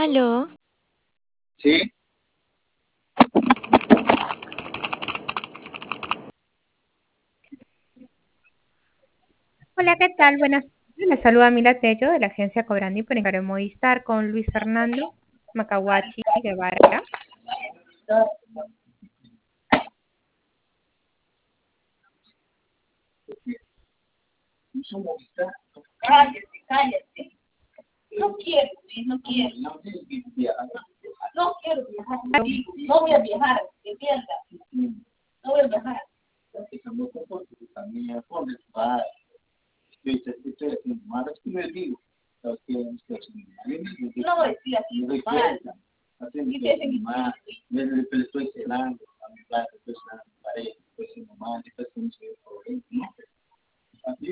Aló, Sí, Hola, ¿qué tal? Buenas tardes. Les saluda Mila Tello de la agencia Cobrandi por Encargo Movistar con Luis Fernando Macahuachi Guevara. Cállate, cállate. No quiero, Luis, no quiero. No quiero viajar contigo. No voy a viajar, de mierda. No voy a viajar. No voy a decir así, mal. Dice ese mismo.